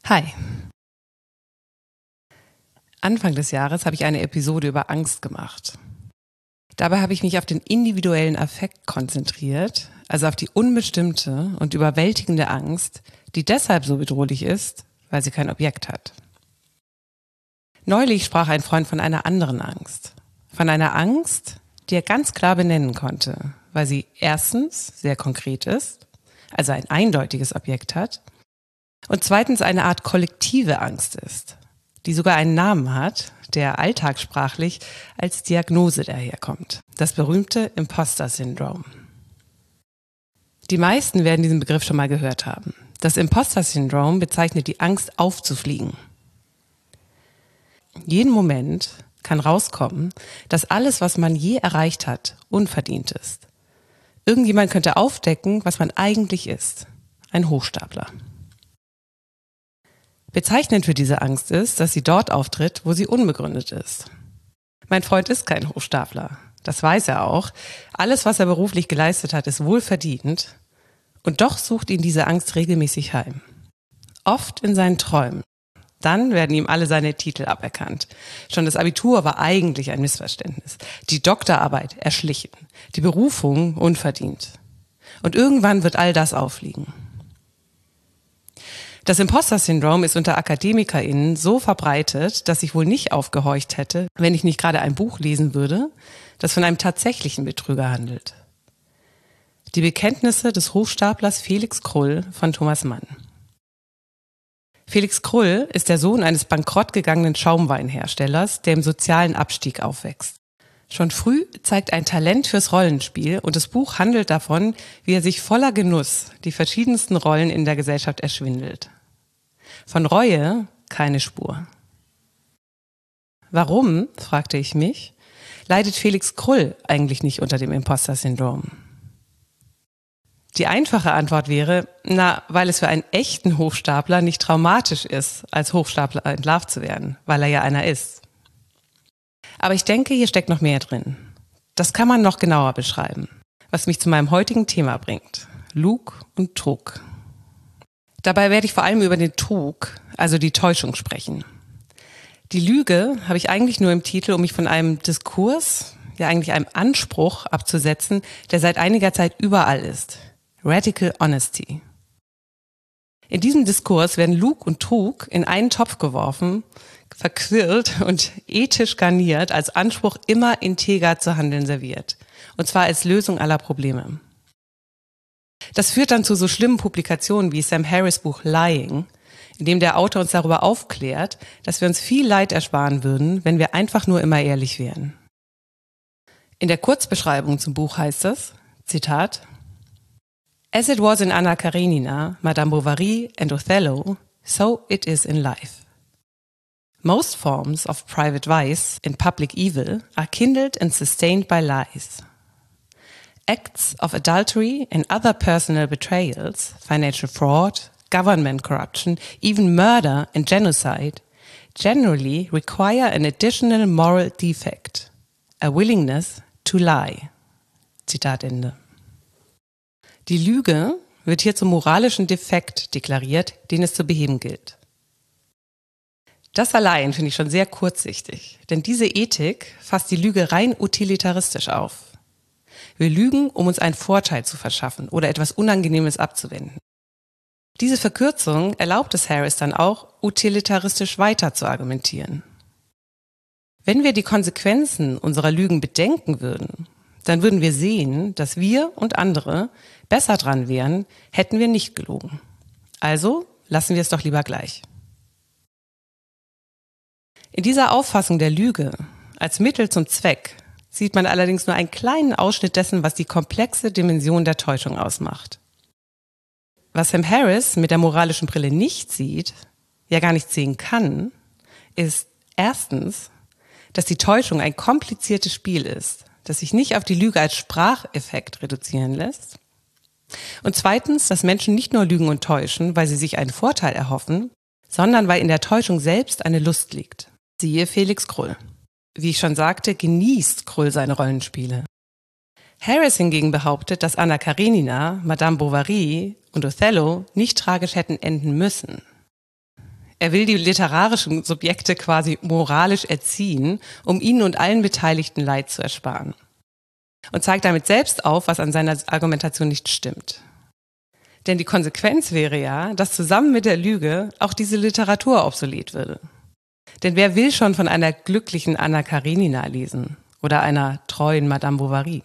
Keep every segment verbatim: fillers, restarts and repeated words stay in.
Hi. Anfang des Jahres habe ich eine Episode über Angst gemacht. Dabei habe ich mich auf den individuellen Affekt konzentriert, also auf die unbestimmte und überwältigende Angst, die deshalb so bedrohlich ist, weil sie kein Objekt hat. Neulich sprach ein Freund von einer anderen Angst. Von einer Angst, die er ganz klar benennen konnte, weil sie erstens sehr konkret ist, also ein eindeutiges Objekt hat, und zweitens eine Art kollektive Angst ist, die sogar einen Namen hat, der alltagssprachlich als Diagnose daherkommt. Das berühmte Imposter-Syndrom. Die meisten werden diesen Begriff schon mal gehört haben. Das Imposter-Syndrom bezeichnet die Angst aufzufliegen. Jeden Moment kann rauskommen, dass alles, was man je erreicht hat, unverdient ist. Irgendjemand könnte aufdecken, was man eigentlich ist. Ein Hochstapler. Bezeichnend für diese Angst ist, dass sie dort auftritt, wo sie unbegründet ist. Mein Freund ist kein Hochstapler. Das weiß er auch. Alles, was er beruflich geleistet hat, ist wohlverdient. Und doch sucht ihn diese Angst regelmäßig heim. Oft in seinen Träumen. Dann werden ihm alle seine Titel aberkannt. Schon das Abitur war eigentlich ein Missverständnis. Die Doktorarbeit erschlichen. Die Berufung unverdient. Und irgendwann wird all das auffliegen. Das Imposter-Syndrom ist unter AkademikerInnen so verbreitet, dass ich wohl nicht aufgehorcht hätte, wenn ich nicht gerade ein Buch lesen würde, das von einem tatsächlichen Betrüger handelt. Die Bekenntnisse des Hochstaplers Felix Krull von Thomas Mann. Felix Krull ist der Sohn eines bankrottgegangenen Schaumweinherstellers, der im sozialen Abstieg aufwächst. Schon früh zeigt ein Talent fürs Rollenspiel und das Buch handelt davon, wie er sich voller Genuss die verschiedensten Rollen in der Gesellschaft erschwindelt. Von Reue keine Spur. Warum, fragte ich mich, leidet Felix Krull eigentlich nicht unter dem Imposter-Syndrom? Die einfache Antwort wäre, na, weil es für einen echten Hochstapler nicht traumatisch ist, als Hochstapler entlarvt zu werden, weil er ja einer ist. Aber ich denke, hier steckt noch mehr drin. Das kann man noch genauer beschreiben, was mich zu meinem heutigen Thema bringt. Lug und Trug. Dabei werde ich vor allem über den Trug, also die Täuschung, sprechen. Die Lüge habe ich eigentlich nur im Titel, um mich von einem Diskurs, ja eigentlich einem Anspruch abzusetzen, der seit einiger Zeit überall ist. Radical Honesty. In diesem Diskurs werden Lug und Trug in einen Topf geworfen, verquirlt und ethisch garniert, als Anspruch immer integer zu handeln serviert. Und zwar als Lösung aller Probleme. Das führt dann zu so schlimmen Publikationen wie Sam Harris' Buch Lying, in dem der Autor uns darüber aufklärt, dass wir uns viel Leid ersparen würden, wenn wir einfach nur immer ehrlich wären. In der Kurzbeschreibung zum Buch heißt es, Zitat, As it was in Anna Karenina, Madame Bovary and Othello, so it is in life. Most forms of private vice and public evil are kindled and sustained by lies. Acts of adultery and other personal betrayals, financial fraud, government corruption, even murder and genocide generally require an additional moral defect, a willingness to lie. Zitat Ende. Die Lüge wird hier zum moralischen Defekt deklariert, den es zu beheben gilt. Das allein finde ich schon sehr kurzsichtig, denn diese Ethik fasst die Lüge rein utilitaristisch auf. Wir lügen, um uns einen Vorteil zu verschaffen oder etwas Unangenehmes abzuwenden. Diese Verkürzung erlaubt es Harris dann auch, utilitaristisch weiter zu argumentieren. Wenn wir die Konsequenzen unserer Lügen bedenken würden, dann würden wir sehen, dass wir und andere besser dran wären, hätten wir nicht gelogen. Also lassen wir es doch lieber gleich. In dieser Auffassung der Lüge als Mittel zum Zweck sieht man allerdings nur einen kleinen Ausschnitt dessen, was die komplexe Dimension der Täuschung ausmacht. Was Sam Harris mit der moralischen Brille nicht sieht, ja gar nicht sehen kann, ist erstens, dass die Täuschung ein kompliziertes Spiel ist, das sich nicht auf die Lüge als Spracheffekt reduzieren lässt. Und zweitens, dass Menschen nicht nur lügen und täuschen, weil sie sich einen Vorteil erhoffen, sondern weil in der Täuschung selbst eine Lust liegt. Siehe Felix Krull. Wie ich schon sagte, genießt Krull seine Rollenspiele. Harris hingegen behauptet, dass Anna Karenina, Madame Bovary und Othello nicht tragisch hätten enden müssen. Er will die literarischen Subjekte quasi moralisch erziehen, um ihnen und allen Beteiligten Leid zu ersparen. Und zeigt damit selbst auf, was an seiner Argumentation nicht stimmt. Denn die Konsequenz wäre ja, dass zusammen mit der Lüge auch diese Literatur obsolet würde. Denn wer will schon von einer glücklichen Anna Karenina lesen oder einer treuen Madame Bovary?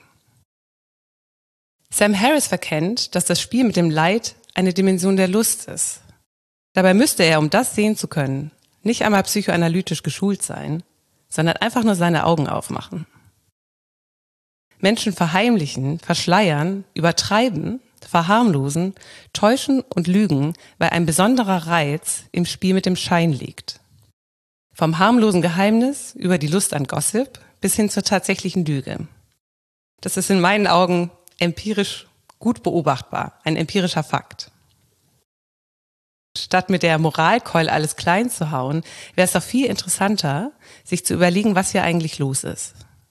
Sam Harris verkennt, dass das Spiel mit dem Leid eine Dimension der Lust ist. Dabei müsste er, um das sehen zu können, nicht einmal psychoanalytisch geschult sein, sondern einfach nur seine Augen aufmachen. Menschen verheimlichen, verschleiern, übertreiben, verharmlosen, täuschen und lügen, weil ein besonderer Reiz im Spiel mit dem Schein liegt. Vom harmlosen Geheimnis über die Lust an Gossip bis hin zur tatsächlichen Lüge. Das ist in meinen Augen empirisch gut beobachtbar, ein empirischer Fakt. Statt mit der Moralkeule alles klein zu hauen, wäre es doch viel interessanter, sich zu überlegen, was hier eigentlich los ist.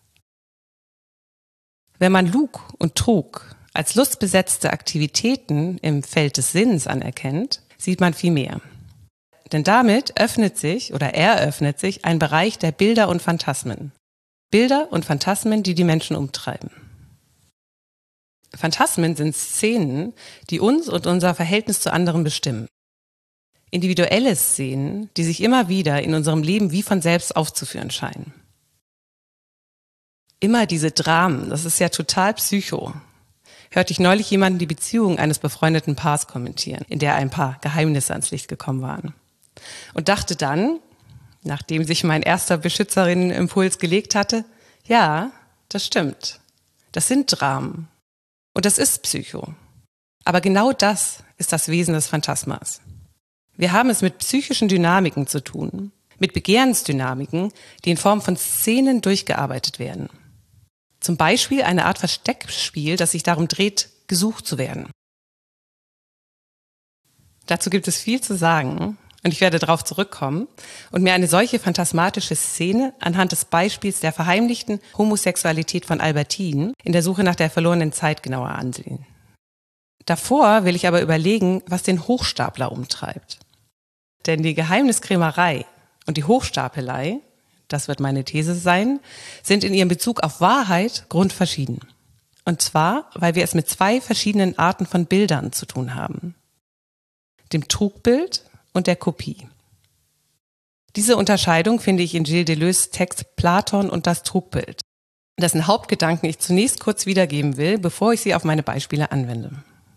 Wenn man Lug und Trug als lustbesetzte Aktivitäten im Feld des Sinns anerkennt, sieht man viel mehr. Denn damit öffnet sich oder eröffnet sich ein Bereich der Bilder und Phantasmen. Bilder und Phantasmen, die die Menschen umtreiben. Phantasmen sind Szenen, die uns und unser Verhältnis zu anderen bestimmen. Individuelle Szenen, die sich immer wieder in unserem Leben wie von selbst aufzuführen scheinen. Immer diese Dramen, das ist ja total psycho. Hörte ich neulich jemanden die Beziehung eines befreundeten Paars kommentieren, in der ein paar Geheimnisse ans Licht gekommen waren. Und dachte dann, nachdem sich mein erster Beschützerinnenimpuls gelegt hatte, ja, das stimmt. Das sind Dramen. Und das ist Psycho. Aber genau das ist das Wesen des Phantasmas. Wir haben es mit psychischen Dynamiken zu tun, mit Begehrensdynamiken, die in Form von Szenen durchgearbeitet werden. Zum Beispiel eine Art Versteckspiel, das sich darum dreht, gesucht zu werden. Dazu gibt es viel zu sagen und ich werde darauf zurückkommen und mir eine solche phantasmatische Szene anhand des Beispiels der verheimlichten Homosexualität von Albertine in der Suche nach der verlorenen Zeit genauer ansehen. Davor will ich aber überlegen, was den Hochstapler umtreibt. Denn die Geheimniskrämerei und die Hochstapelei, das wird meine These sein, sind in ihrem Bezug auf Wahrheit grundverschieden. Und zwar, weil wir es mit zwei verschiedenen Arten von Bildern zu tun haben. Dem Trugbild und der Kopie. Diese Unterscheidung finde ich in Gilles Deleuze' Text Platon und das Trugbild, dessen Hauptgedanken ich zunächst kurz wiedergeben will, bevor ich sie auf meine Beispiele anwende.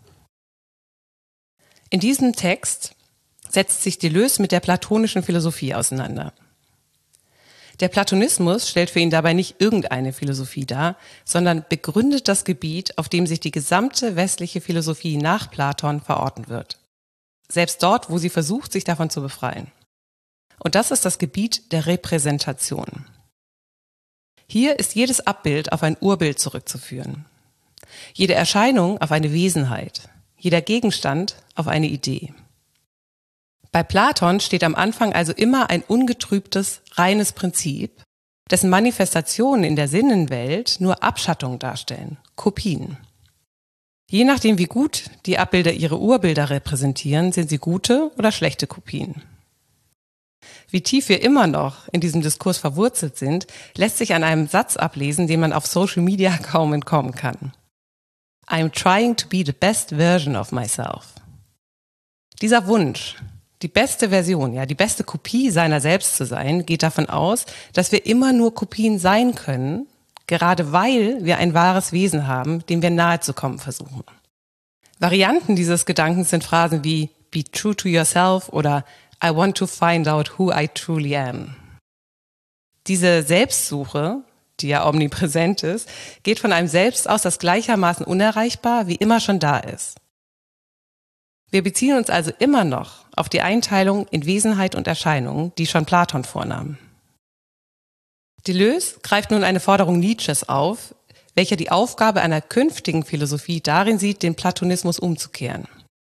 In diesem Text setzt sich Deleuze mit der platonischen Philosophie auseinander. Der Platonismus stellt für ihn dabei nicht irgendeine Philosophie dar, sondern begründet das Gebiet, auf dem sich die gesamte westliche Philosophie nach Platon verorten wird. Selbst dort, wo sie versucht, sich davon zu befreien. Und das ist das Gebiet der Repräsentation. Hier ist jedes Abbild auf ein Urbild zurückzuführen. Jede Erscheinung auf eine Wesenheit, jeder Gegenstand auf eine Idee. Bei Platon steht am Anfang also immer ein ungetrübtes, reines Prinzip, dessen Manifestationen in der Sinnenwelt nur Abschattungen darstellen, Kopien. Je nachdem, wie gut die Abbilder ihre Urbilder repräsentieren, sind sie gute oder schlechte Kopien. Wie tief wir immer noch in diesem Diskurs verwurzelt sind, lässt sich an einem Satz ablesen, den man auf Social Media kaum entkommen kann. I'm trying to be the best version of myself. Dieser Wunsch, die beste Version, ja, die beste Kopie seiner selbst zu sein, geht davon aus, dass wir immer nur Kopien sein können, gerade weil wir ein wahres Wesen haben, dem wir nahe zu kommen versuchen. Varianten dieses Gedankens sind Phrasen wie be true to yourself oder I want to find out who I truly am. Diese Selbstsuche, die ja omnipräsent ist, geht von einem Selbst aus, das gleichermaßen unerreichbar wie immer schon da ist. Wir beziehen uns also immer noch auf die Einteilung in Wesenheit und Erscheinung, die schon Platon vornahm. Deleuze greift nun eine Forderung Nietzsches auf, welcher die Aufgabe einer künftigen Philosophie darin sieht, den Platonismus umzukehren.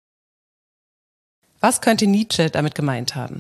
Was könnte Nietzsche damit gemeint haben?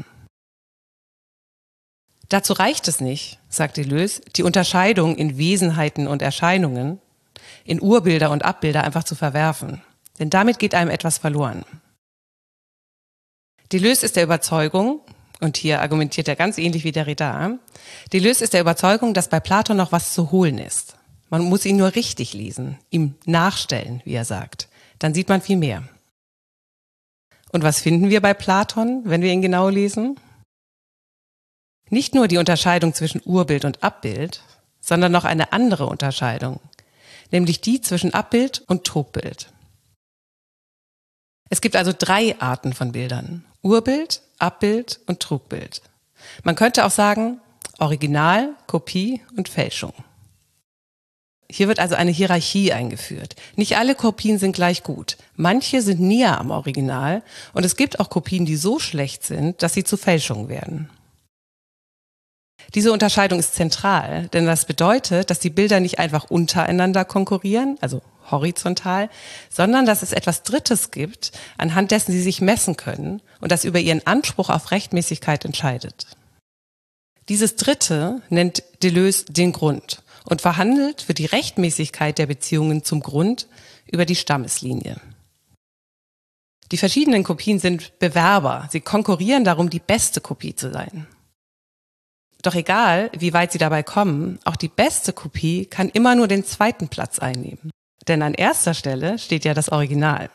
Dazu reicht es nicht, sagt Deleuze, die Unterscheidung in Wesenheiten und Erscheinungen, in Urbilder und Abbilder einfach zu verwerfen, denn damit geht einem etwas verloren. Deleuze ist der Überzeugung, Und hier argumentiert er ganz ähnlich wie Derrida. Deleuze ist der Überzeugung, dass bei Platon noch was zu holen ist. Man muss ihn nur richtig lesen, ihm nachstellen, wie er sagt. Dann sieht man viel mehr. Und was finden wir bei Platon, wenn wir ihn genau lesen? Nicht nur die Unterscheidung zwischen Urbild und Abbild, sondern noch eine andere Unterscheidung, nämlich die zwischen Abbild und Trugbild. Es gibt also drei Arten von Bildern: Urbild, Abbild und Trugbild. Man könnte auch sagen Original, Kopie und Fälschung. Hier wird also eine Hierarchie eingeführt. Nicht alle Kopien sind gleich gut. Manche sind näher am Original und es gibt auch Kopien, die so schlecht sind, dass sie zu Fälschungen werden. Diese Unterscheidung ist zentral, denn das bedeutet, dass die Bilder nicht einfach untereinander konkurrieren, also horizontal, sondern dass es etwas Drittes gibt, anhand dessen sie sich messen können und das über ihren Anspruch auf Rechtmäßigkeit entscheidet. Dieses Dritte nennt Deleuze den Grund und verhandelt für die Rechtmäßigkeit der Beziehungen zum Grund über die Stammeslinie. Die verschiedenen Kopien sind Bewerber, sie konkurrieren darum, die beste Kopie zu sein. Doch egal, wie weit sie dabei kommen, auch die beste Kopie kann immer nur den zweiten Platz einnehmen. Denn an erster Stelle steht ja das Original.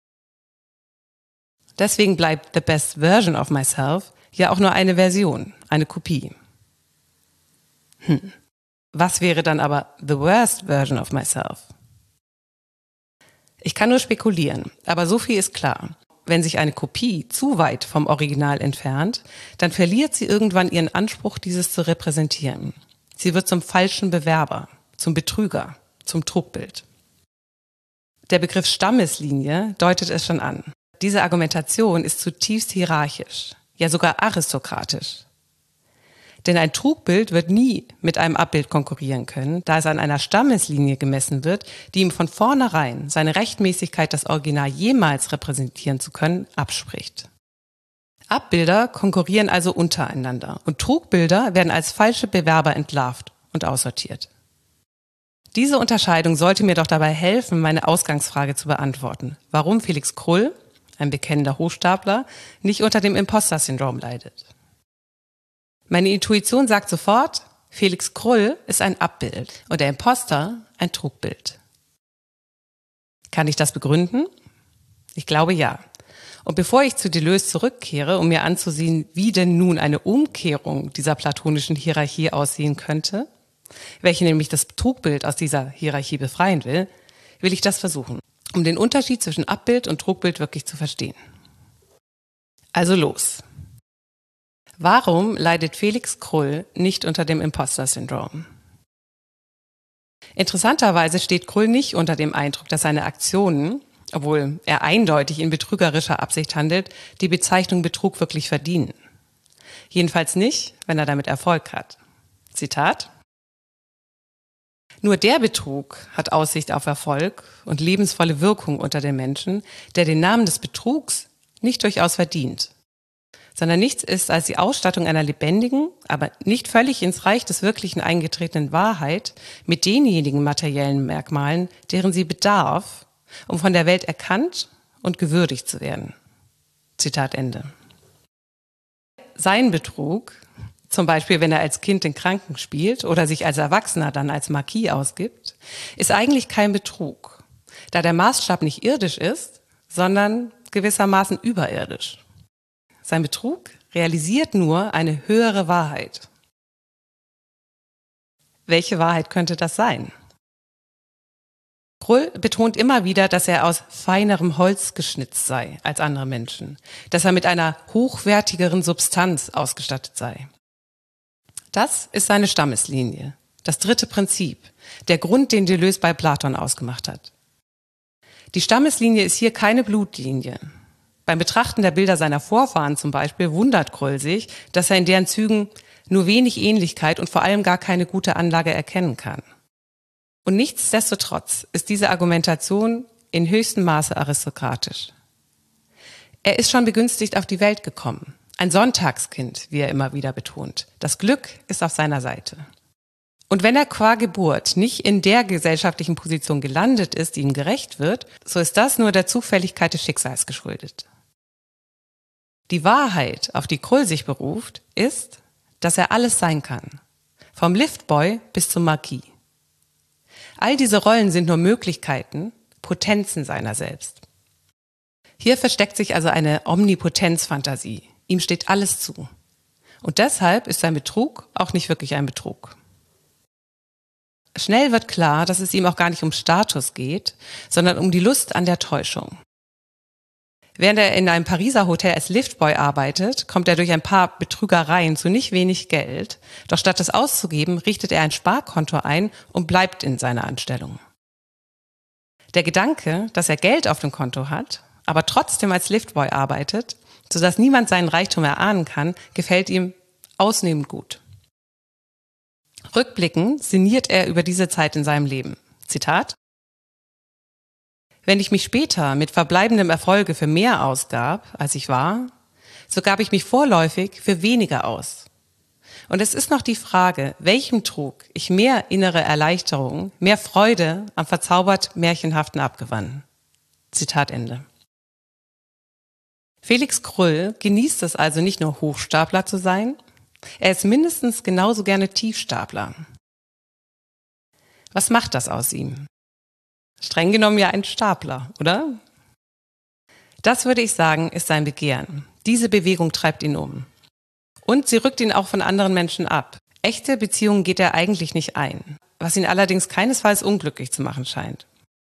Deswegen bleibt the best version of myself ja auch nur eine Version, eine Kopie. Hm. Was wäre dann aber the worst version of myself? Ich kann nur spekulieren, aber so viel ist klar. Wenn sich eine Kopie zu weit vom Original entfernt, dann verliert sie irgendwann ihren Anspruch, dieses zu repräsentieren. Sie wird zum falschen Bewerber, zum Betrüger, zum Trugbild. Der Begriff Stammeslinie deutet es schon an. Diese Argumentation ist zutiefst hierarchisch, ja sogar aristokratisch. Denn ein Trugbild wird nie mit einem Abbild konkurrieren können, da es an einer Stammeslinie gemessen wird, die ihm von vornherein seine Rechtmäßigkeit, das Original jemals repräsentieren zu können, abspricht. Abbilder konkurrieren also untereinander und Trugbilder werden als falsche Bewerber entlarvt und aussortiert. Diese Unterscheidung sollte mir doch dabei helfen, meine Ausgangsfrage zu beantworten, warum Felix Krull, ein bekennender Hochstapler, nicht unter dem Imposter-Syndrom leidet. Meine Intuition sagt sofort, Felix Krull ist ein Abbild und der Imposter ein Trugbild. Kann ich das begründen? Ich glaube ja. Und bevor ich zu Deleuze zurückkehre, um mir anzusehen, wie denn nun eine Umkehrung dieser platonischen Hierarchie aussehen könnte, welche nämlich das Trugbild aus dieser Hierarchie befreien will, will ich das versuchen, um den Unterschied zwischen Abbild und Trugbild wirklich zu verstehen. Also los. Warum leidet Felix Krull nicht unter dem Imposter-Syndrom? Interessanterweise steht Krull nicht unter dem Eindruck, dass seine Aktionen, obwohl er eindeutig in betrügerischer Absicht handelt, die Bezeichnung Betrug wirklich verdienen. Jedenfalls nicht, wenn er damit Erfolg hat. Zitat: Nur der Betrug hat Aussicht auf Erfolg und lebensvolle Wirkung unter den Menschen, der den Namen des Betrugs nicht durchaus verdient, sondern nichts ist als die Ausstattung einer lebendigen, aber nicht völlig ins Reich des Wirklichen eingetretenen Wahrheit mit denjenigen materiellen Merkmalen, deren sie bedarf, um von der Welt erkannt und gewürdigt zu werden. Zitat Ende. Sein Betrug, zum Beispiel wenn er als Kind den Kranken spielt oder sich als Erwachsener dann als Marquis ausgibt, ist eigentlich kein Betrug, da der Maßstab nicht irdisch ist, sondern gewissermaßen überirdisch. Sein Betrug realisiert nur eine höhere Wahrheit. Welche Wahrheit könnte das sein? Krull betont immer wieder, dass er aus feinerem Holz geschnitzt sei als andere Menschen, dass er mit einer hochwertigeren Substanz ausgestattet sei. Das ist seine Stammeslinie, das dritte Prinzip, der Grund, den Deleuze bei Platon ausgemacht hat. Die Stammeslinie ist hier keine Blutlinie. Beim Betrachten der Bilder seiner Vorfahren zum Beispiel wundert Krull sich, dass er in deren Zügen nur wenig Ähnlichkeit und vor allem gar keine gute Anlage erkennen kann. Und nichtsdestotrotz ist diese Argumentation in höchstem Maße aristokratisch. Er ist schon begünstigt auf die Welt gekommen. Ein Sonntagskind, wie er immer wieder betont. Das Glück ist auf seiner Seite. Und wenn er qua Geburt nicht in der gesellschaftlichen Position gelandet ist, die ihm gerecht wird, so ist das nur der Zufälligkeit des Schicksals geschuldet. Die Wahrheit, auf die Krull sich beruft, ist, dass er alles sein kann. Vom Liftboy bis zum Marquis. All diese Rollen sind nur Möglichkeiten, Potenzen seiner selbst. Hier versteckt sich also eine Omnipotenzfantasie. Ihm steht alles zu. Und deshalb ist sein Betrug auch nicht wirklich ein Betrug. Schnell wird klar, dass es ihm auch gar nicht um Status geht, sondern um die Lust an der Täuschung. Während er in einem Pariser Hotel als Liftboy arbeitet, kommt er durch ein paar Betrügereien zu nicht wenig Geld. Doch statt es auszugeben, richtet er ein Sparkonto ein und bleibt in seiner Anstellung. Der Gedanke, dass er Geld auf dem Konto hat, aber trotzdem als Liftboy arbeitet, sodass niemand seinen Reichtum erahnen kann, gefällt ihm ausnehmend gut. Rückblickend sinniert er über diese Zeit in seinem Leben. Zitat: Wenn ich mich später mit verbleibendem Erfolge für mehr ausgab, als ich war, so gab ich mich vorläufig für weniger aus. Und es ist noch die Frage, welchem Trug ich mehr innere Erleichterung, mehr Freude am verzaubert Märchenhaften abgewann. Zitat Ende. Felix Krull genießt es also nicht nur Hochstapler zu sein, er ist mindestens genauso gerne Tiefstapler. Was macht das aus ihm? Streng genommen ja ein Stapler, oder? Das würde ich sagen, ist sein Begehren. Diese Bewegung treibt ihn um. Und sie rückt ihn auch von anderen Menschen ab. Echte Beziehungen geht er eigentlich nicht ein, was ihn allerdings keinesfalls unglücklich zu machen scheint.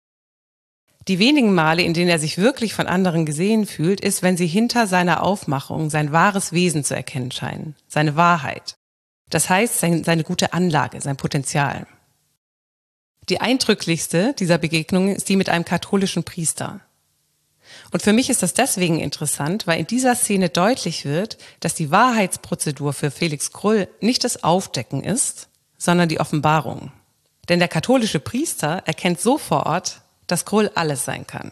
Die wenigen Male, in denen er sich wirklich von anderen gesehen fühlt, ist, wenn sie hinter seiner Aufmachung sein wahres Wesen zu erkennen scheinen, seine Wahrheit. Das heißt, sein, seine gute Anlage, sein Potenzial. Die eindrücklichste dieser Begegnungen ist die mit einem katholischen Priester. Und für mich ist das deswegen interessant, weil in dieser Szene deutlich wird, dass die Wahrheitsprozedur für Felix Krull nicht das Aufdecken ist, sondern die Offenbarung. Denn der katholische Priester erkennt sofort, dass Krull alles sein kann.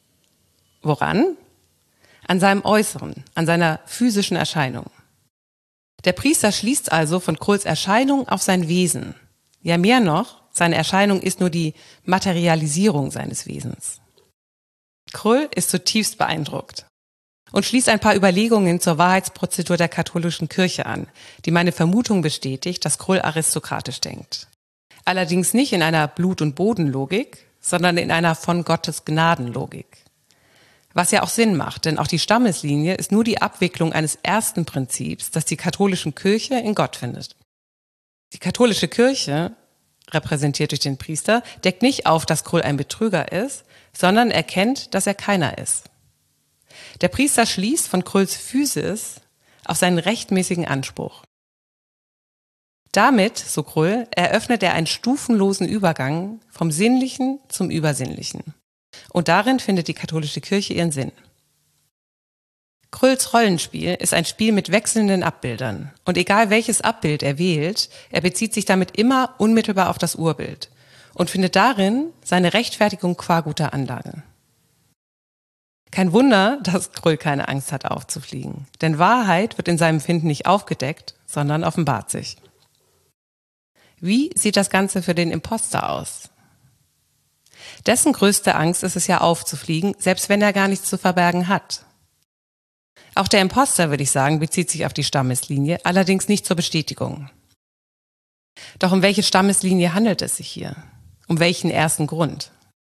Woran? An seinem Äußeren, an seiner physischen Erscheinung. Der Priester schließt also von Krulls Erscheinung auf sein Wesen. Ja, mehr noch, seine Erscheinung ist nur die Materialisierung seines Wesens. Krull ist zutiefst beeindruckt und schließt ein paar Überlegungen zur Wahrheitsprozedur der katholischen Kirche an, die meine Vermutung bestätigt, dass Krull aristokratisch denkt. Allerdings nicht in einer Blut- und Bodenlogik, sondern in einer von Gottes Gnadenlogik. Was ja auch Sinn macht, denn auch die Stammeslinie ist nur die Abwicklung eines ersten Prinzips, das die katholische Kirche in Gott findet. Die katholische Kirche, repräsentiert durch den Priester, deckt nicht auf, dass Krull ein Betrüger ist, sondern erkennt, dass er keiner ist. Der Priester schließt von Krulls Physis auf seinen rechtmäßigen Anspruch. Damit, so Krull, eröffnet er einen stufenlosen Übergang vom Sinnlichen zum Übersinnlichen. Und darin findet die katholische Kirche ihren Sinn. Krulls Rollenspiel ist ein Spiel mit wechselnden Abbildern. Und egal welches Abbild er wählt, er bezieht sich damit immer unmittelbar auf das Urbild und findet darin seine Rechtfertigung qua guter Anlage. Kein Wunder, dass Krull keine Angst hat, aufzufliegen. Denn Wahrheit wird in seinem Finden nicht aufgedeckt, sondern offenbart sich. Wie sieht das Ganze für den Imposter aus? Dessen größte Angst ist es ja aufzufliegen, selbst wenn er gar nichts zu verbergen hat. Auch der Imposter, würde ich sagen, bezieht sich auf die Stammeslinie, allerdings nicht zur Bestätigung. Doch um welche Stammeslinie handelt es sich hier? Um welchen ersten Grund?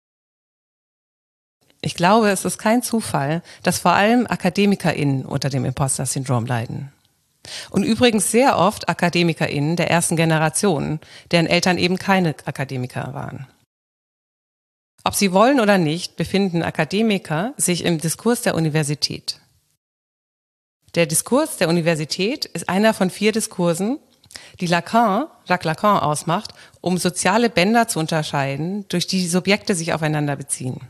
Ich glaube, es ist kein Zufall, dass vor allem AkademikerInnen unter dem Imposter-Syndrom leiden. Und übrigens sehr oft AkademikerInnen der ersten Generation, deren Eltern eben keine Akademiker waren. Ob sie wollen oder nicht, befinden Akademiker sich im Diskurs der Universität. Der Diskurs der Universität ist einer von vier Diskursen, die Lacan, Jacques Lacan ausmacht, um soziale Bänder zu unterscheiden, durch die Subjekte sich aufeinander beziehen.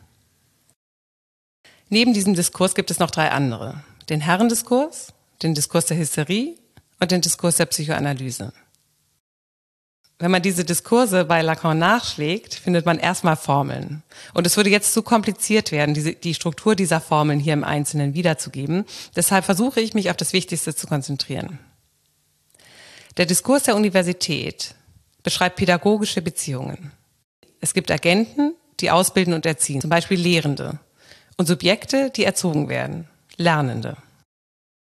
Neben diesem Diskurs gibt es noch drei andere. Den Herrendiskurs, den Diskurs der Hysterie und den Diskurs der Psychoanalyse. Wenn man diese Diskurse bei Lacan nachschlägt, findet man erstmal Formeln. Und es würde jetzt zu kompliziert werden, diese, die Struktur dieser Formeln hier im Einzelnen wiederzugeben. Deshalb versuche ich, mich auf das Wichtigste zu konzentrieren. Der Diskurs der Universität beschreibt pädagogische Beziehungen. Es gibt Agenten, die ausbilden und erziehen, zum Beispiel Lehrende, und Subjekte, die erzogen werden, Lernende.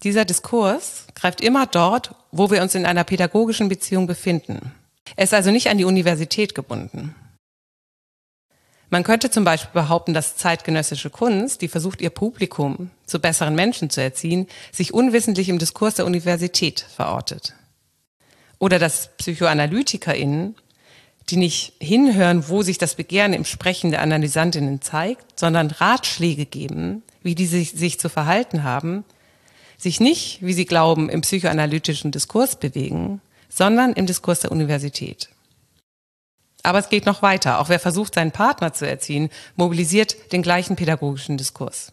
Dieser Diskurs greift immer dort, wo wir uns in einer pädagogischen Beziehung befinden. Er ist also nicht an die Universität gebunden. Man könnte zum Beispiel behaupten, dass zeitgenössische Kunst, die versucht, ihr Publikum zu besseren Menschen zu erziehen, sich unwissentlich im Diskurs der Universität verortet. Oder dass PsychoanalytikerInnen, die nicht hinhören, wo sich das Begehren im Sprechen der Analysantinnen zeigt, sondern Ratschläge geben, wie die sich, sich zu verhalten haben, sich nicht, wie sie glauben, im psychoanalytischen Diskurs bewegen, sondern im Diskurs der Universität. Aber es geht noch weiter. Auch wer versucht, seinen Partner zu erziehen, mobilisiert den gleichen pädagogischen Diskurs.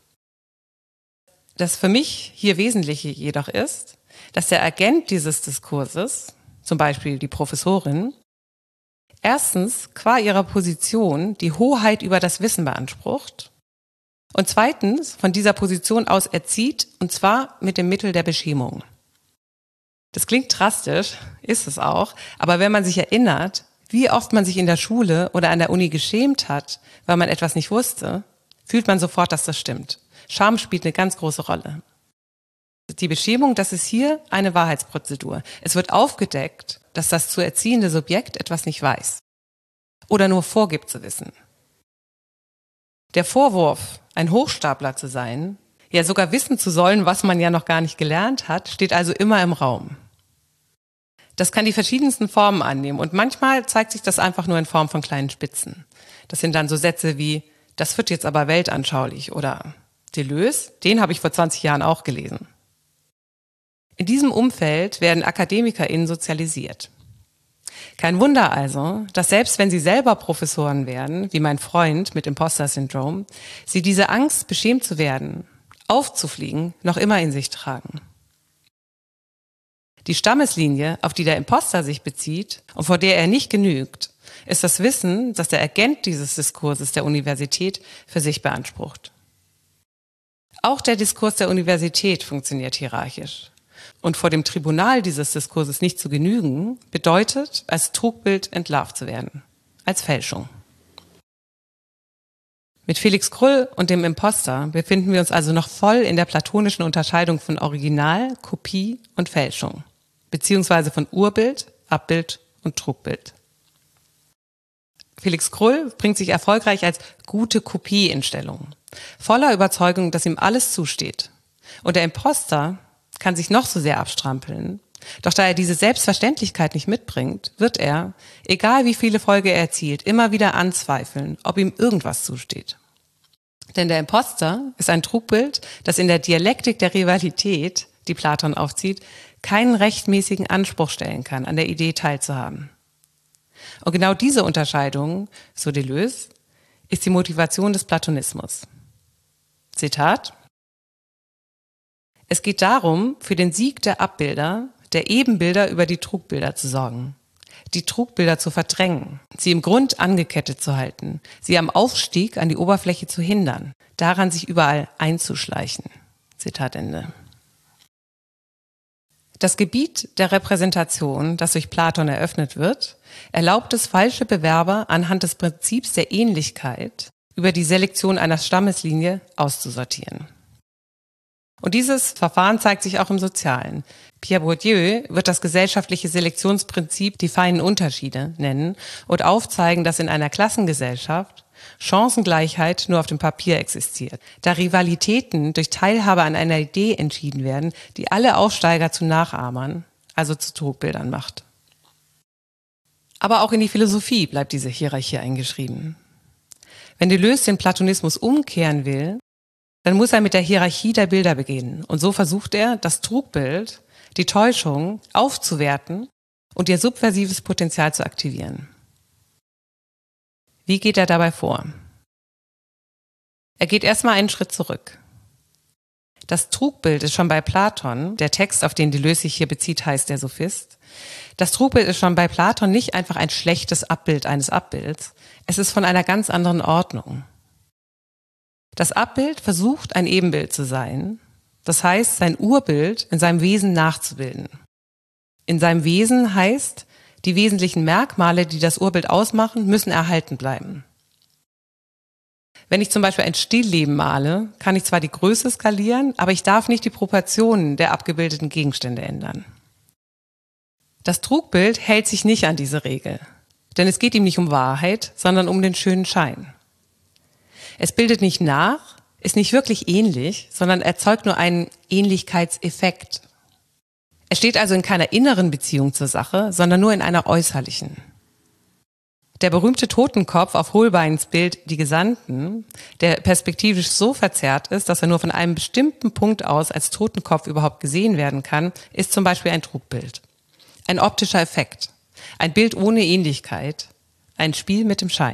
Das für mich hier Wesentliche jedoch ist, dass der Agent dieses Diskurses, zum Beispiel die Professorin, erstens qua ihrer Position die Hoheit über das Wissen beansprucht und zweitens von dieser Position aus erzieht, und zwar mit dem Mittel der Beschämung. Das klingt drastisch, ist es auch, aber wenn man sich erinnert, wie oft man sich in der Schule oder an der Uni geschämt hat, weil man etwas nicht wusste, fühlt man sofort, dass das stimmt. Scham spielt eine ganz große Rolle. Die Beschämung, das ist hier eine Wahrheitsprozedur. Es wird aufgedeckt, dass das zu erziehende Subjekt etwas nicht weiß oder nur vorgibt zu wissen. Der Vorwurf, ein Hochstapler zu sein, ja sogar wissen zu sollen, was man ja noch gar nicht gelernt hat, steht also immer im Raum. Das kann die verschiedensten Formen annehmen und manchmal zeigt sich das einfach nur in Form von kleinen Spitzen. Das sind dann so Sätze wie, das wird jetzt aber weltanschaulich oder Deleuze, den habe ich vor zwanzig Jahren auch gelesen. In diesem Umfeld werden AkademikerInnen sozialisiert. Kein Wunder also, dass selbst wenn sie selber Professoren werden, wie mein Freund mit Imposter-Syndrom, sie diese Angst, beschämt zu werden, aufzufliegen, noch immer in sich tragen. Die Stammeslinie, auf die der Imposter sich bezieht und vor der er nicht genügt, ist das Wissen, das der Agent dieses Diskurses der Universität für sich beansprucht. Auch der Diskurs der Universität funktioniert hierarchisch. Und vor dem Tribunal dieses Diskurses nicht zu genügen, bedeutet, als Trugbild entlarvt zu werden, als Fälschung. Mit Felix Krull und dem Imposter befinden wir uns also noch voll in der platonischen Unterscheidung von Original, Kopie und Fälschung, beziehungsweise von Urbild, Abbild und Trugbild. Felix Krull bringt sich erfolgreich als gute Kopie in Stellung, voller Überzeugung, dass ihm alles zusteht. Und der Imposter kann sich noch so sehr abstrampeln, doch da er diese Selbstverständlichkeit nicht mitbringt, wird er, egal wie viele Folge er erzielt, immer wieder anzweifeln, ob ihm irgendwas zusteht. Denn der Imposter ist ein Trugbild, das in der Dialektik der Rivalität, die Platon aufzieht, keinen rechtmäßigen Anspruch stellen kann, an der Idee teilzuhaben. Und genau diese Unterscheidung, so Deleuze, ist die Motivation des Platonismus. Zitat: Es geht darum, für den Sieg der Abbilder, der Ebenbilder über die Trugbilder zu sorgen, die Trugbilder zu verdrängen, sie im Grund angekettet zu halten, sie am Aufstieg an die Oberfläche zu hindern, daran sich überall einzuschleichen. Zitat Ende. Das Gebiet der Repräsentation, das durch Platon eröffnet wird, erlaubt es, falsche Bewerber anhand des Prinzips der Ähnlichkeit über die Selektion einer Stammeslinie auszusortieren. Und dieses Verfahren zeigt sich auch im Sozialen. Pierre Bourdieu wird das gesellschaftliche Selektionsprinzip die feinen Unterschiede nennen und aufzeigen, dass in einer Klassengesellschaft Chancengleichheit nur auf dem Papier existiert, da Rivalitäten durch Teilhabe an einer Idee entschieden werden, die alle Aufsteiger zu Nachahmern, also zu Trugbildern macht. Aber auch in die Philosophie bleibt diese Hierarchie eingeschrieben. Wenn Deleuze den Platonismus umkehren will, dann muss er mit der Hierarchie der Bilder beginnen. Und so versucht er, das Trugbild, die Täuschung, aufzuwerten und ihr subversives Potenzial zu aktivieren. Wie geht er dabei vor? Er geht erstmal einen Schritt zurück. Das Trugbild ist schon bei Platon, der Text, auf den Deleuze sich hier bezieht, heißt der Sophist. Das Trugbild ist schon bei Platon nicht einfach ein schlechtes Abbild eines Abbilds. Es ist von einer ganz anderen Ordnung. Das Abbild versucht, ein Ebenbild zu sein, das heißt, sein Urbild in seinem Wesen nachzubilden. In seinem Wesen heißt, die wesentlichen Merkmale, die das Urbild ausmachen, müssen erhalten bleiben. Wenn ich zum Beispiel ein Stillleben male, kann ich zwar die Größe skalieren, aber ich darf nicht die Proportionen der abgebildeten Gegenstände ändern. Das Trugbild hält sich nicht an diese Regel, denn es geht ihm nicht um Wahrheit, sondern um den schönen Schein. Es bildet nicht nach, ist nicht wirklich ähnlich, sondern erzeugt nur einen Ähnlichkeitseffekt. Es steht also in keiner inneren Beziehung zur Sache, sondern nur in einer äußerlichen. Der berühmte Totenkopf auf Holbeins Bild Die Gesandten, der perspektivisch so verzerrt ist, dass er nur von einem bestimmten Punkt aus als Totenkopf überhaupt gesehen werden kann, ist zum Beispiel ein Trugbild. Ein optischer Effekt, ein Bild ohne Ähnlichkeit, ein Spiel mit dem Schein.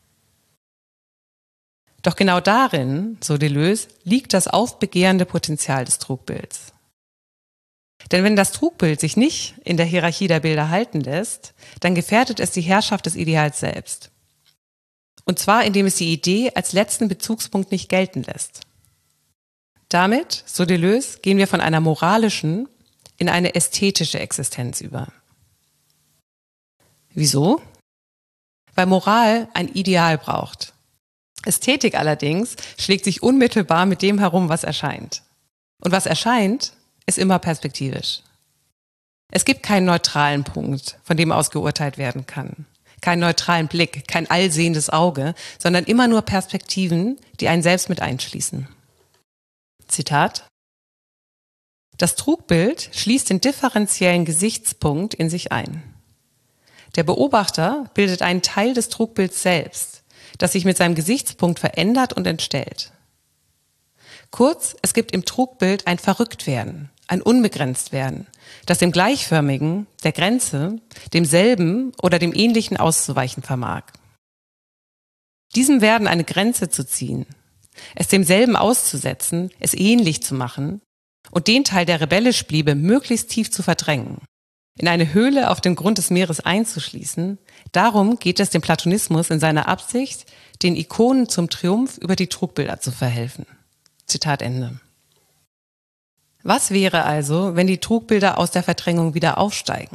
Doch genau darin, so Deleuze, liegt das aufbegehrende Potenzial des Trugbilds. Denn wenn das Trugbild sich nicht in der Hierarchie der Bilder halten lässt, dann gefährdet es die Herrschaft des Ideals selbst. Und zwar, indem es die Idee als letzten Bezugspunkt nicht gelten lässt. Damit, so Deleuze, gehen wir von einer moralischen in eine ästhetische Existenz über. Wieso? Weil Moral ein Ideal braucht. Ästhetik allerdings schlägt sich unmittelbar mit dem herum, was erscheint. Und was erscheint, ist immer perspektivisch. Es gibt keinen neutralen Punkt, von dem aus geurteilt werden kann. Keinen neutralen Blick, kein allsehendes Auge, sondern immer nur Perspektiven, die einen selbst mit einschließen. Zitat: Das Trugbild schließt den differenziellen Gesichtspunkt in sich ein. Der Beobachter bildet einen Teil des Trugbilds selbst, das sich mit seinem Gesichtspunkt verändert und entstellt. Kurz, es gibt im Trugbild ein Verrücktwerden, ein Unbegrenztwerden, das dem Gleichförmigen, der Grenze, demselben oder dem Ähnlichen auszuweichen vermag. Diesem Werden eine Grenze zu ziehen, es demselben auszusetzen, es ähnlich zu machen und den Teil, der rebellisch bliebe, möglichst tief zu verdrängen, in eine Höhle auf dem Grund des Meeres einzuschließen, darum geht es dem Platonismus in seiner Absicht, den Ikonen zum Triumph über die Trugbilder zu verhelfen. Zitat Ende. Was wäre also, wenn die Trugbilder aus der Verdrängung wieder aufsteigen?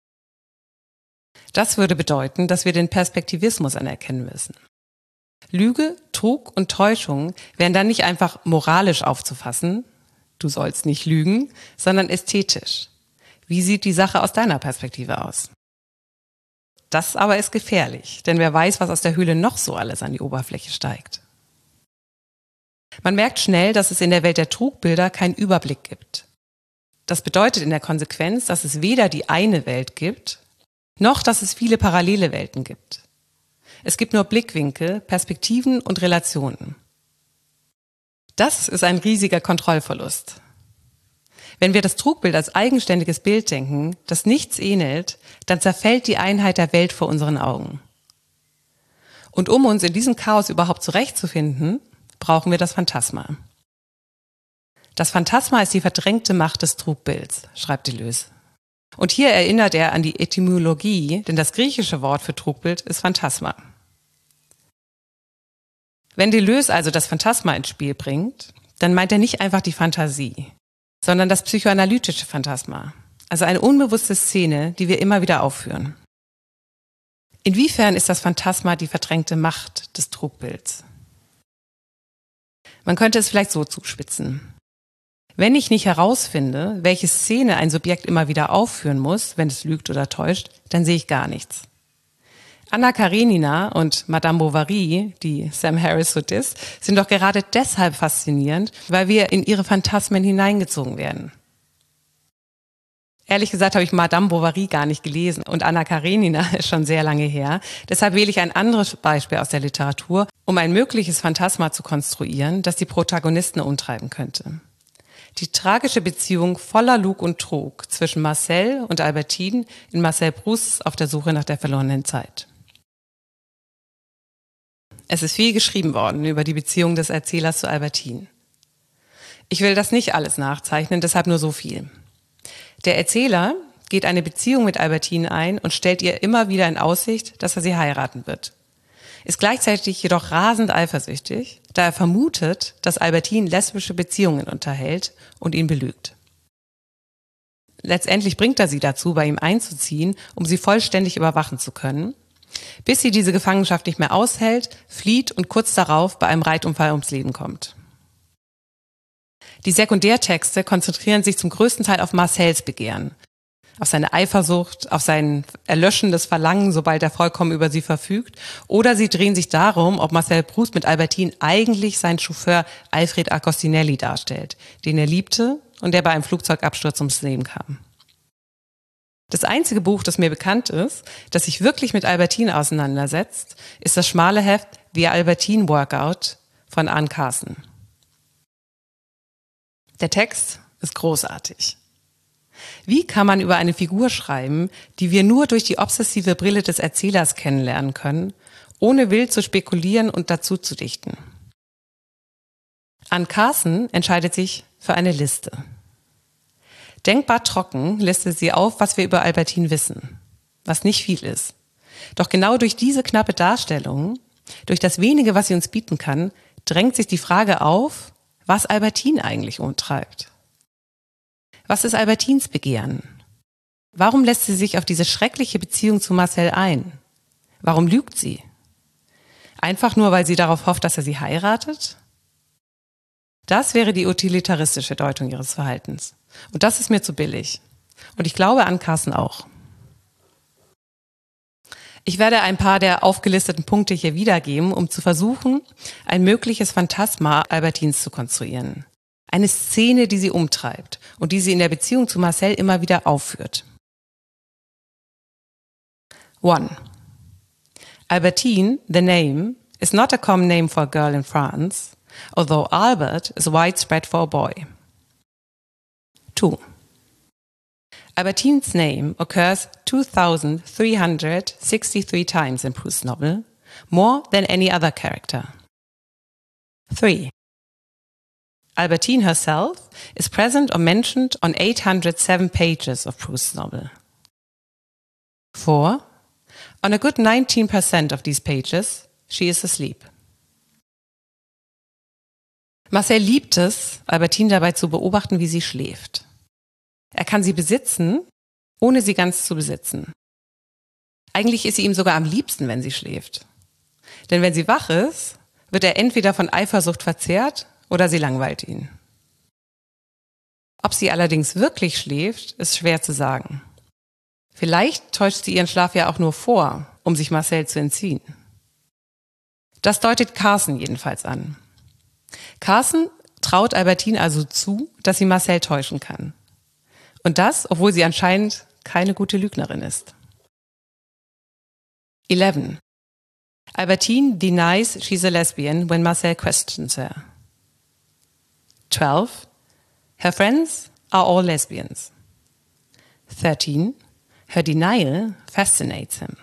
Das würde bedeuten, dass wir den Perspektivismus anerkennen müssen. Lüge, Trug und Täuschung wären dann nicht einfach moralisch aufzufassen, du sollst nicht lügen, sondern ästhetisch. Wie sieht die Sache aus deiner Perspektive aus? Das aber ist gefährlich, denn wer weiß, was aus der Höhle noch so alles an die Oberfläche steigt. Man merkt schnell, dass es in der Welt der Trugbilder keinen Überblick gibt. Das bedeutet in der Konsequenz, dass es weder die eine Welt gibt, noch dass es viele parallele Welten gibt. Es gibt nur Blickwinkel, Perspektiven und Relationen. Das ist ein riesiger Kontrollverlust. Wenn wir das Trugbild als eigenständiges Bild denken, das nichts ähnelt, dann zerfällt die Einheit der Welt vor unseren Augen. Und um uns in diesem Chaos überhaupt zurechtzufinden, brauchen wir das Phantasma. Das Phantasma ist die verdrängte Macht des Trugbilds, schreibt Deleuze. Und hier erinnert er an die Etymologie, denn das griechische Wort für Trugbild ist Phantasma. Wenn Deleuze also das Phantasma ins Spiel bringt, dann meint er nicht einfach die Fantasie, sondern das psychoanalytische Phantasma, also eine unbewusste Szene, die wir immer wieder aufführen. Inwiefern ist das Phantasma die verdrängte Macht des Trugbilds? Man könnte es vielleicht so zuspitzen. Wenn ich nicht herausfinde, welche Szene ein Subjekt immer wieder aufführen muss, wenn es lügt oder täuscht, dann sehe ich gar nichts. Anna Karenina und Madame Bovary, die Sam Harris so disst, sind doch gerade deshalb faszinierend, weil wir in ihre Phantasmen hineingezogen werden. Ehrlich gesagt habe ich Madame Bovary gar nicht gelesen und Anna Karenina ist schon sehr lange her. Deshalb wähle ich ein anderes Beispiel aus der Literatur, um ein mögliches Phantasma zu konstruieren, das die Protagonisten umtreiben könnte. Die tragische Beziehung voller Lug und Trug zwischen Marcel und Albertine in Marcel Prousts Auf der Suche nach der verlorenen Zeit. Es ist viel geschrieben worden über die Beziehung des Erzählers zu Albertine. Ich will das nicht alles nachzeichnen, deshalb nur so viel. Der Erzähler geht eine Beziehung mit Albertine ein und stellt ihr immer wieder in Aussicht, dass er sie heiraten wird. Ist gleichzeitig jedoch rasend eifersüchtig, da er vermutet, dass Albertine lesbische Beziehungen unterhält und ihn belügt. Letztendlich bringt er sie dazu, bei ihm einzuziehen, um sie vollständig überwachen zu können. bis sie diese Gefangenschaft nicht mehr aushält, flieht und kurz darauf bei einem Reitunfall ums Leben kommt. Die Sekundärtexte konzentrieren sich zum größten Teil auf Marcells Begehren, auf seine Eifersucht, auf sein erlöschendes Verlangen, sobald er vollkommen über sie verfügt, oder sie drehen sich darum, ob Marcel Proust mit Albertine eigentlich seinen Chauffeur Alfred Agostinelli darstellt, den er liebte und der bei einem Flugzeugabsturz ums Leben kam. Das einzige Buch, das mir bekannt ist, das sich wirklich mit Albertine auseinandersetzt, ist das schmale Heft The Albertine Workout von Anne Carson. Der Text ist großartig. Wie kann man über eine Figur schreiben, die wir nur durch die obsessive Brille des Erzählers kennenlernen können, ohne wild zu spekulieren und dazu zu dichten? Anne Carson entscheidet sich für eine Liste. Denkbar trocken listet sie auf, was wir über Albertine wissen, was nicht viel ist. Doch genau durch diese knappe Darstellung, durch das wenige, was sie uns bieten kann, drängt sich die Frage auf, was Albertine eigentlich umtreibt. Was ist Albertines Begehren? Warum lässt sie sich auf diese schreckliche Beziehung zu Marcel ein? Warum lügt sie? Einfach nur, weil sie darauf hofft, dass er sie heiratet? Das wäre die utilitaristische Deutung ihres Verhaltens. Und das ist mir zu billig. Und ich glaube an Carson auch. Ich werde ein paar der aufgelisteten Punkte hier wiedergeben, um zu versuchen, ein mögliches Phantasma Albertines zu konstruieren. Eine Szene, die sie umtreibt und die sie in der Beziehung zu Marcel immer wieder aufführt. One. Albertine, the name, is not a common name for a girl in France, although Albert is widespread for a boy. Two. Albertine's name occurs two thousand three hundred sixty-three times in Proust's novel, more than any other character. Three. Albertine herself is present or mentioned on eight hundred seven pages of Proust's novel. Four. On a good nineteen percent of these pages, she is asleep. Marcel liebt es, Albertine dabei zu beobachten, wie sie schläft. Er kann sie besitzen, ohne sie ganz zu besitzen. Eigentlich ist sie ihm sogar am liebsten, wenn sie schläft. Denn wenn sie wach ist, wird er entweder von Eifersucht verzehrt oder sie langweilt ihn. Ob sie allerdings wirklich schläft, ist schwer zu sagen. Vielleicht täuscht sie ihren Schlaf ja auch nur vor, um sich Marcel zu entziehen. Das deutet Carson jedenfalls an. Carson traut Albertine also zu, dass sie Marcel täuschen kann. Und das, obwohl sie anscheinend keine gute Lügnerin ist. Eleven. Albertine denies she's a lesbian when Marcel questions her. Twelve. Her friends are all lesbians. Thirteen. Her denial fascinates him.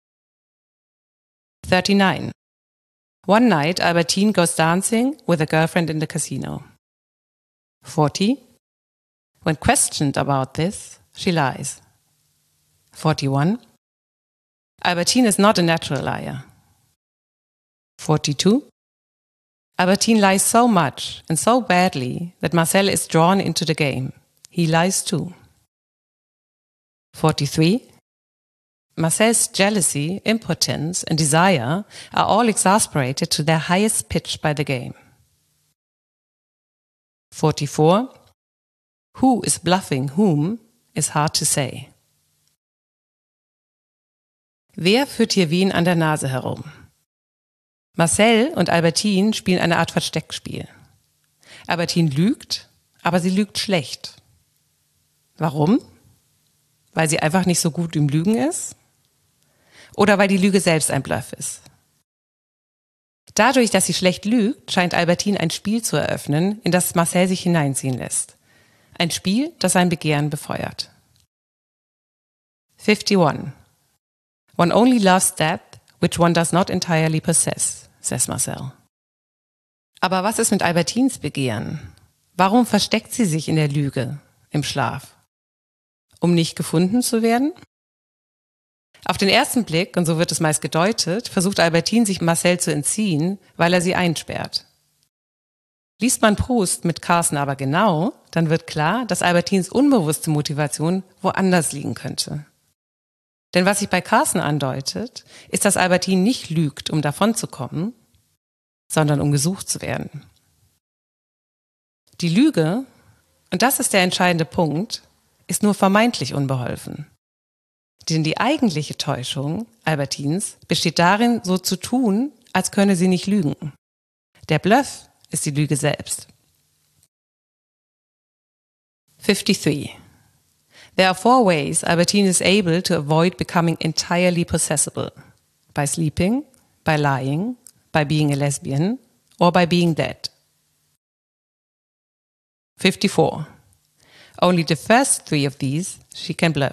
Thirty-nine. One night, Albertine goes dancing with a girlfriend in the casino. Forty. When questioned about this, she lies. Forty-one. Albertine is not a natural liar. Forty-two. Albertine lies so much and so badly that Marcel is drawn into the game. He lies too. Forty-three. Marcel's jealousy, impotence, and desire are all exasperated to their highest pitch by the game. Forty-four. Who is bluffing whom is hard to say. Wer führt hier wen an der Nase herum? Marcel und Albertine spielen eine Art Versteckspiel. Albertine lügt, aber sie lügt schlecht. Warum? Weil sie einfach nicht so gut im Lügen ist? Oder weil die Lüge selbst ein Bluff ist? Dadurch, dass sie schlecht lügt, scheint Albertine ein Spiel zu eröffnen, in das Marcel sich hineinziehen lässt. Ein Spiel, das sein Begehren befeuert. fifty-one. One only loves that which one does not entirely possess, says Marcel. Aber was ist mit Albertines Begehren? Warum versteckt sie sich in der Lüge, im Schlaf? Um nicht gefunden zu werden? Auf den ersten Blick, und so wird es meist gedeutet, versucht Albertine sich Marcel zu entziehen, weil er sie einsperrt. Liest man Proust mit Carson aber genau, dann wird klar, dass Albertines unbewusste Motivation woanders liegen könnte. Denn was sich bei Carson andeutet, ist, dass Albertine nicht lügt, um davonzukommen, sondern um gesucht zu werden. Die Lüge, und das ist der entscheidende Punkt, ist nur vermeintlich unbeholfen. Denn die eigentliche Täuschung Albertines besteht darin, so zu tun, als könne sie nicht lügen. Der Bluff ist die Lüge selbst. fifty-three. There are four ways Albertine is able to avoid becoming entirely possessible. By sleeping, by lying, by being a lesbian, or by being dead. fifty-four. Only the first three of these she can bluff.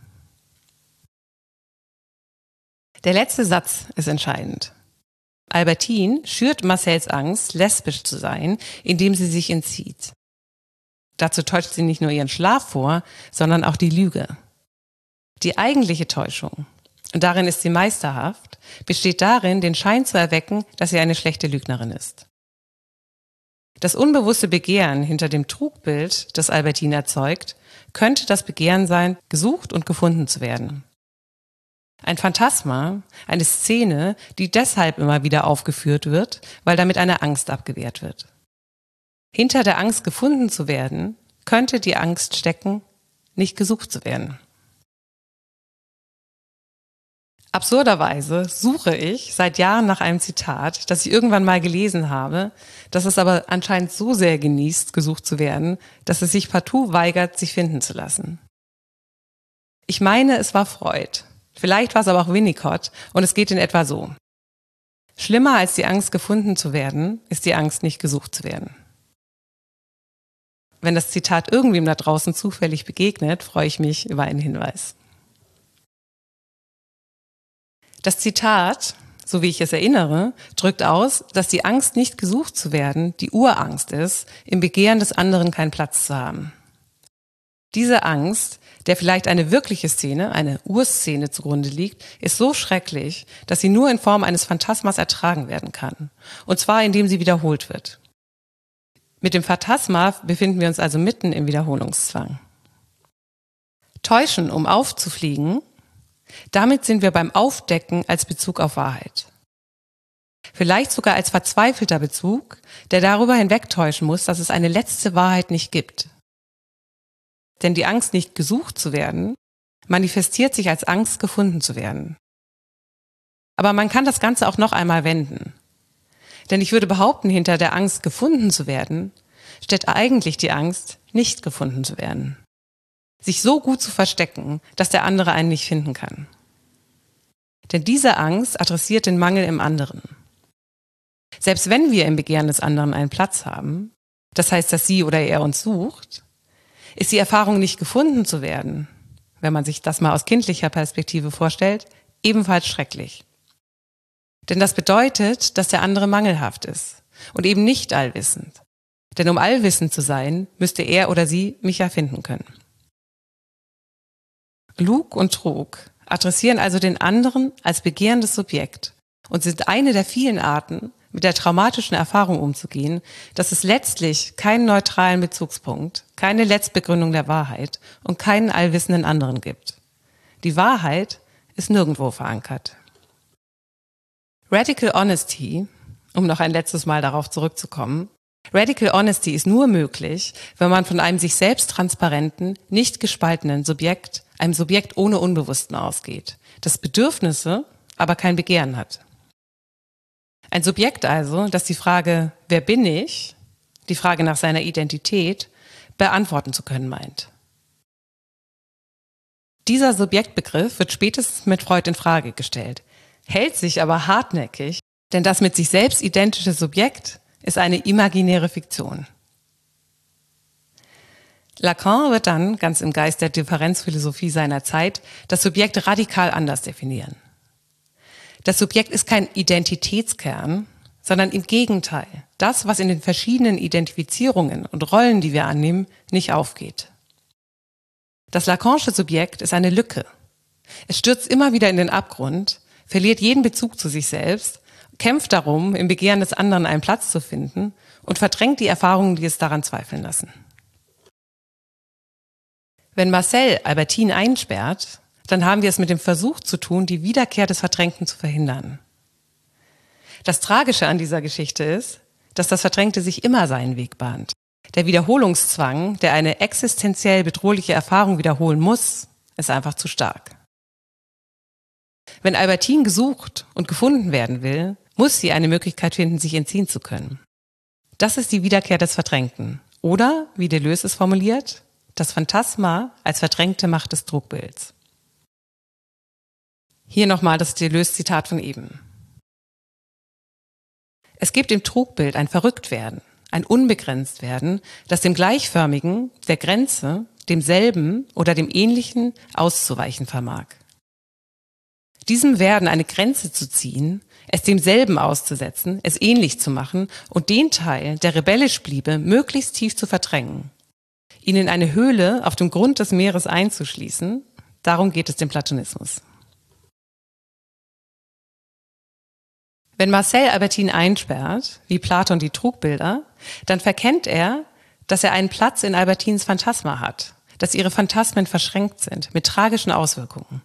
Der letzte Satz ist entscheidend. Albertine schürt Marcels Angst, lesbisch zu sein, indem sie sich entzieht. Dazu täuscht sie nicht nur ihren Schlaf vor, sondern auch die Lüge. Die eigentliche Täuschung, und darin ist sie meisterhaft, besteht darin, den Schein zu erwecken, dass sie eine schlechte Lügnerin ist. Das unbewusste Begehren hinter dem Trugbild, das Albertine erzeugt, könnte das Begehren sein, gesucht und gefunden zu werden. Ein Phantasma, eine Szene, die deshalb immer wieder aufgeführt wird, weil damit eine Angst abgewehrt wird. Hinter der Angst gefunden zu werden, könnte die Angst stecken, nicht gesucht zu werden. Absurderweise suche ich seit Jahren nach einem Zitat, das ich irgendwann mal gelesen habe, das es aber anscheinend so sehr genießt, gesucht zu werden, dass es sich partout weigert, sich finden zu lassen. Ich meine, es war Freud. Vielleicht war es aber auch Winnicott und es geht in etwa so. Schlimmer als die Angst, gefunden zu werden, ist die Angst, nicht gesucht zu werden. Wenn das Zitat irgendwem da draußen zufällig begegnet, freue ich mich über einen Hinweis. Das Zitat, so wie ich es erinnere, drückt aus, dass die Angst, nicht gesucht zu werden, die Urangst ist, im Begehren des anderen keinen Platz zu haben. Diese Angst, der vielleicht eine wirkliche Szene, eine Urszene zugrunde liegt, ist so schrecklich, dass sie nur in Form eines Phantasmas ertragen werden kann. Und zwar, indem sie wiederholt wird. Mit dem Phantasma befinden wir uns also mitten im Wiederholungszwang. Täuschen, um aufzufliegen, damit sind wir beim Aufdecken als Bezug auf Wahrheit. Vielleicht sogar als verzweifelter Bezug, der darüber hinwegtäuschen muss, dass es eine letzte Wahrheit nicht gibt. Denn die Angst, nicht gesucht zu werden, manifestiert sich als Angst, gefunden zu werden. Aber man kann das Ganze auch noch einmal wenden. Denn ich würde behaupten, hinter der Angst, gefunden zu werden, steht eigentlich die Angst, nicht gefunden zu werden. Sich so gut zu verstecken, dass der andere einen nicht finden kann. Denn diese Angst adressiert den Mangel im anderen. Selbst wenn wir im Begehren des anderen einen Platz haben, das heißt, dass sie oder er uns sucht, ist die Erfahrung, nicht gefunden zu werden, wenn man sich das mal aus kindlicher Perspektive vorstellt, ebenfalls schrecklich. Denn das bedeutet, dass der andere mangelhaft ist und eben nicht allwissend. Denn um allwissend zu sein, müsste er oder sie mich ja finden können. Lug und Trug adressieren also den anderen als begehrendes Subjekt und sind eine der vielen Arten, mit der traumatischen Erfahrung umzugehen, dass es letztlich keinen neutralen Bezugspunkt, keine Letztbegründung der Wahrheit und keinen allwissenden anderen gibt. Die Wahrheit ist nirgendwo verankert. Radical Honesty, um noch ein letztes Mal darauf zurückzukommen, Radical Honesty ist nur möglich, wenn man von einem sich selbst transparenten, nicht gespaltenen Subjekt, einem Subjekt ohne Unbewussten ausgeht, das Bedürfnisse, aber kein Begehren hat. Ein Subjekt also, das die Frage, wer bin ich, die Frage nach seiner Identität, beantworten zu können meint. Dieser Subjektbegriff wird spätestens mit Freud in Frage gestellt, hält sich aber hartnäckig, denn das mit sich selbst identische Subjekt ist eine imaginäre Fiktion. Lacan wird dann, ganz im Geist der Differenzphilosophie seiner Zeit, das Subjekt radikal anders definieren. Das Subjekt ist kein Identitätskern, sondern im Gegenteil, das, was in den verschiedenen Identifizierungen und Rollen, die wir annehmen, nicht aufgeht. Das Lacanische Subjekt ist eine Lücke. Es stürzt immer wieder in den Abgrund, verliert jeden Bezug zu sich selbst, kämpft darum, im Begehren des anderen einen Platz zu finden und verdrängt die Erfahrungen, die es daran zweifeln lassen. Wenn Marcel Albertine einsperrt, dann haben wir es mit dem Versuch zu tun, die Wiederkehr des Verdrängten zu verhindern. Das Tragische an dieser Geschichte ist, dass das Verdrängte sich immer seinen Weg bahnt. Der Wiederholungszwang, der eine existenziell bedrohliche Erfahrung wiederholen muss, ist einfach zu stark. Wenn Albertine gesucht und gefunden werden will, muss sie eine Möglichkeit finden, sich entziehen zu können. Das ist die Wiederkehr des Verdrängten. Oder, wie Deleuze es formuliert, das Phantasma als verdrängte Macht des Trugbilds. Hier nochmal das Deleuze-Zitat von eben. Es gibt im Trugbild ein Verrücktwerden, ein Unbegrenztwerden, das dem Gleichförmigen, der Grenze, demselben oder dem Ähnlichen auszuweichen vermag. Diesem Werden eine Grenze zu ziehen, es demselben auszusetzen, es ähnlich zu machen und den Teil, der rebellisch bliebe, möglichst tief zu verdrängen. Ihn in eine Höhle auf dem Grund des Meeres einzuschließen, darum geht es dem Platonismus. Wenn Marcel Albertine einsperrt, wie Platon die Trugbilder, dann verkennt er, dass er einen Platz in Albertines Phantasma hat, dass ihre Phantasmen verschränkt sind, mit tragischen Auswirkungen.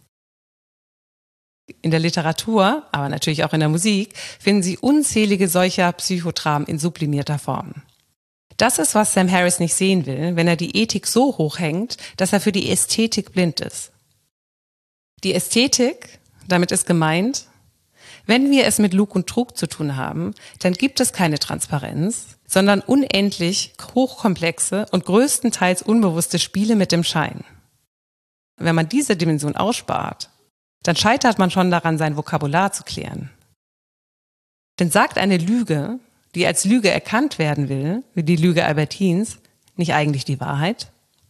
In der Literatur, aber natürlich auch in der Musik, finden Sie unzählige solcher Psychodramen in sublimierter Form. Das ist, was Sam Harris nicht sehen will, wenn er die Ethik so hoch hängt, dass er für die Ästhetik blind ist. Die Ästhetik, damit ist gemeint, wenn wir es mit Lug und Trug zu tun haben, dann gibt es keine Transparenz, sondern unendlich hochkomplexe und größtenteils unbewusste Spiele mit dem Schein. Wenn man diese Dimension ausspart, dann scheitert man schon daran, sein Vokabular zu klären. Denn sagt eine Lüge, die als Lüge erkannt werden will, wie die Lüge Albertines, nicht eigentlich die Wahrheit?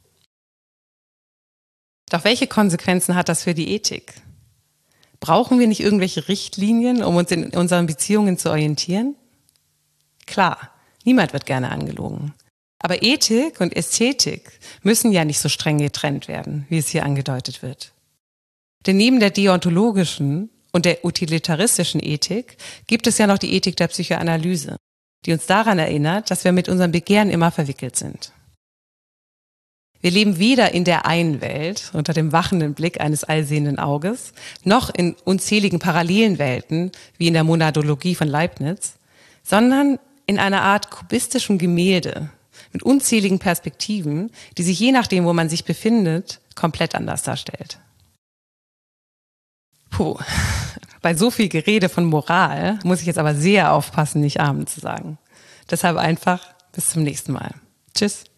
Doch welche Konsequenzen hat das für die Ethik? Brauchen wir nicht irgendwelche Richtlinien, um uns in unseren Beziehungen zu orientieren? Klar, niemand wird gerne angelogen. Aber Ethik und Ästhetik müssen ja nicht so streng getrennt werden, wie es hier angedeutet wird. Denn neben der deontologischen und der utilitaristischen Ethik gibt es ja noch die Ethik der Psychoanalyse, die uns daran erinnert, dass wir mit unserem Begehren immer verwickelt sind. Wir leben weder in der einen Welt unter dem wachenden Blick eines allsehenden Auges, noch in unzähligen parallelen Welten, wie in der Monadologie von Leibniz, sondern in einer Art kubistischem Gemälde mit unzähligen Perspektiven, die sich je nachdem, wo man sich befindet, komplett anders darstellt. Puh, bei so viel Gerede von Moral muss ich jetzt aber sehr aufpassen, nicht Amen zu sagen. Deshalb einfach bis zum nächsten Mal. Tschüss.